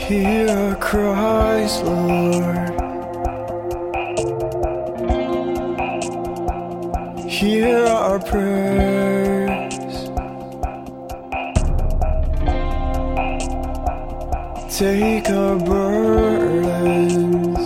Hear our cries, Lord. Hear our prayers. Take our burdens.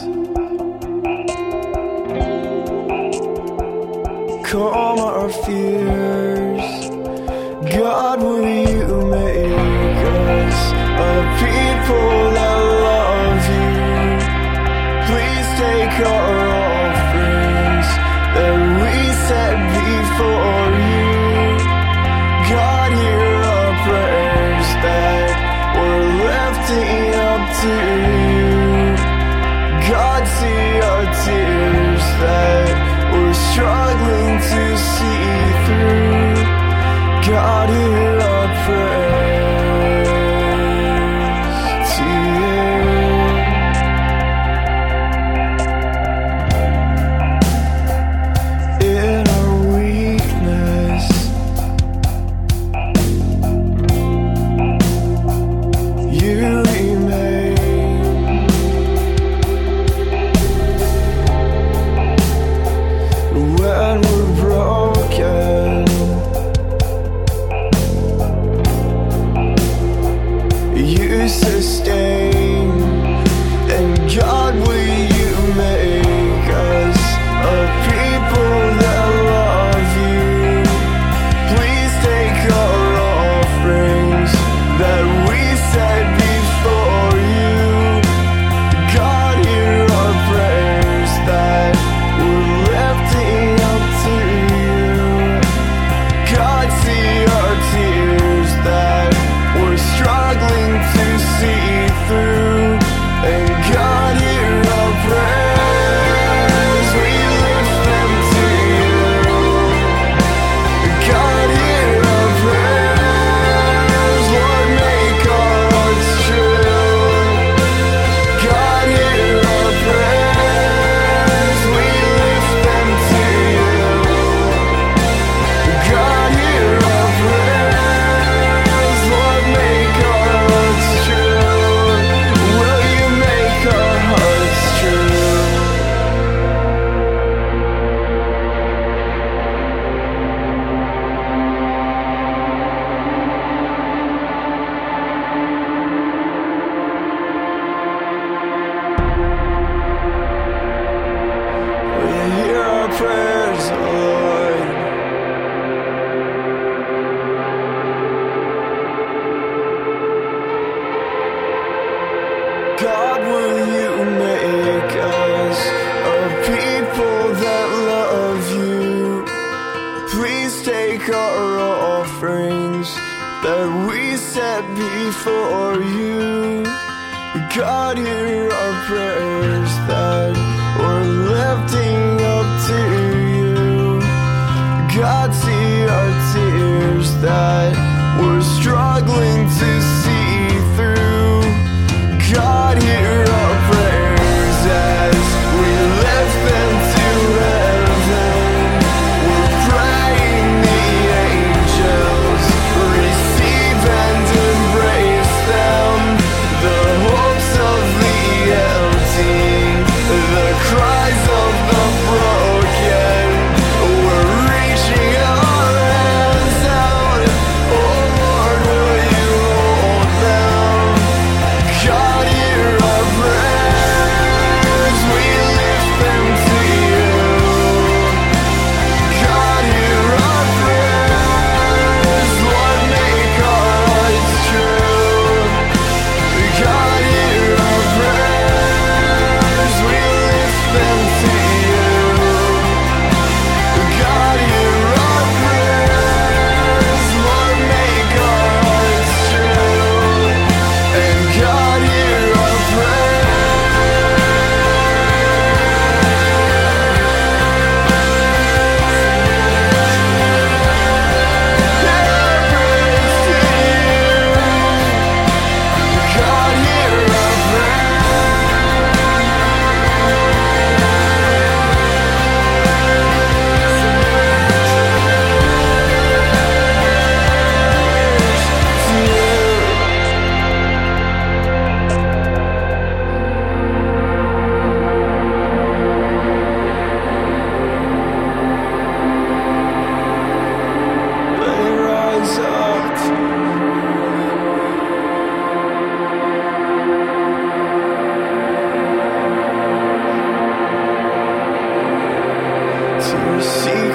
Calm our fears. God, will you make us a people that love you? Please take our offerings that we set before you. God, hear our prayers that we're lifting up to you. God, see our tears that we're struggling to see through. God, hear our prayers to you. In our weakness, you remain. When we're broken, you sustain. And God, will you make us a people that love you? Please take our offerings that we set before you. God, hear our prayers that we're lifting up to you. God, see our tears that we're struggling to see through. And God, hear our prayers, we lift them to you. God, hear our prayers, Lord, make our hearts true. God, hear our prayers, we lift them to you. God, hear our prayers, Lord, make our hearts true. Will you make our hearts true? Will you hear our prayers, oh Lord? God, will you make us a people that love you? Please take our offerings that we set before you. God, hear our prayers that we're lifting up to you. God, see our tears that we're struggling to see through. God, hear our prayers as we lift them to heaven. We're praying the angels receive and embrace them. The hopes of the empty, the cries of the to see